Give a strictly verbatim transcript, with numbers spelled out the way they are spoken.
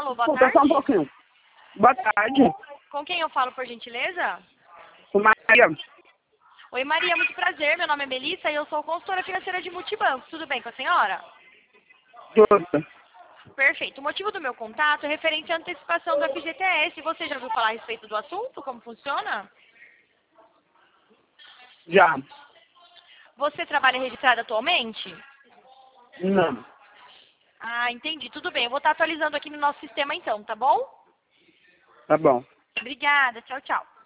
Alô, boa Escuta tarde. só um pouquinho. Boa tarde. Com quem eu falo, por gentileza? Com Maria. Oi, Maria, muito prazer. Meu nome é Melissa e eu sou consultora financeira de Multibanco. Tudo bem com a senhora? Tudo. Perfeito. O motivo do meu contato é referente à antecipação do F G T S. Você já ouviu falar a respeito do assunto? Como funciona? Já. Você trabalha registrado atualmente? Não. Ah, entendi. Tudo bem. Eu vou estar atualizando aqui no nosso sistema então, tá bom? Tá bom. Obrigada. Tchau, tchau.